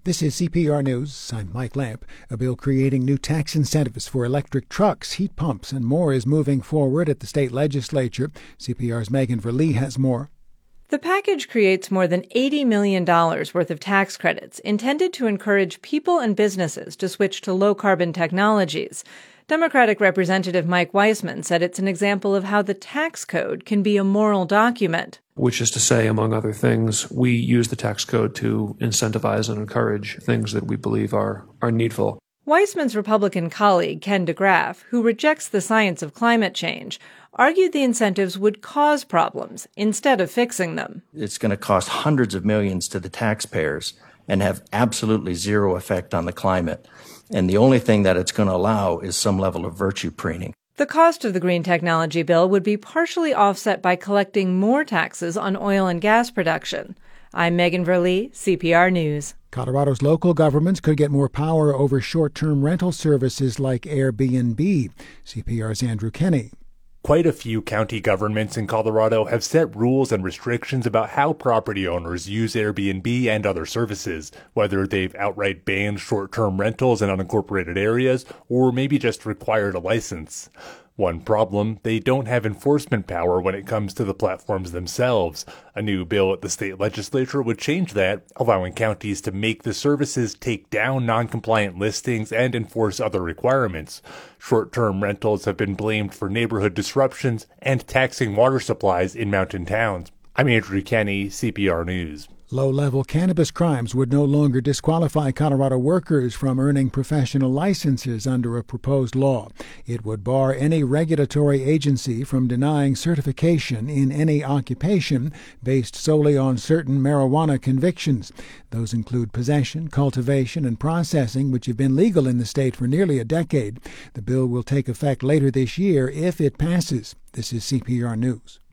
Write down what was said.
This is CPR News. I'm Mike Lamp. A bill creating new tax incentives for electric trucks, heat pumps, and more is moving forward at the state legislature. CPR's Megan Verlee has more. The package creates more than $80 million worth of tax credits intended to encourage people and businesses to switch to low-carbon technologies. Democratic Representative Mike Weissman said it's an example of how the tax code can be a moral document. Which is to say, among other things, we use the tax code to incentivize and encourage things that we believe are needful. Weissman's Republican colleague, Ken DeGraff, who rejects the science of climate change, argued the incentives would cause problems instead of fixing them. It's going to cost hundreds of millions to the taxpayers and have absolutely zero effect on the climate. And the only thing that it's going to allow is some level of virtue preening. The cost of the green technology bill would be partially offset by collecting more taxes on oil and gas production. I'm Megan Verlee, CPR News. Colorado's local governments could get more power over short-term rental services like Airbnb. CPR's Andrew Kenny. Quite a few county governments in Colorado have set rules and restrictions about how property owners use Airbnb and other services, whether they've outright banned short-term rentals in unincorporated areas or maybe just required a license. One problem, they don't have enforcement power when it comes to the platforms themselves. A new bill at the state legislature would change that, allowing counties to make the services take down non-compliant listings and enforce other requirements. Short-term rentals have been blamed for neighborhood disruptions and taxing water supplies in mountain towns. I'm Andrew Kenny, CPR News. Low-level cannabis crimes would no longer disqualify Colorado workers from earning professional licenses under a proposed law. It would bar any regulatory agency from denying certification in any occupation based solely on certain marijuana convictions. Those include possession, cultivation, and processing, which have been legal in the state for nearly a decade. The bill will take effect later this year if it passes. This is CPR News.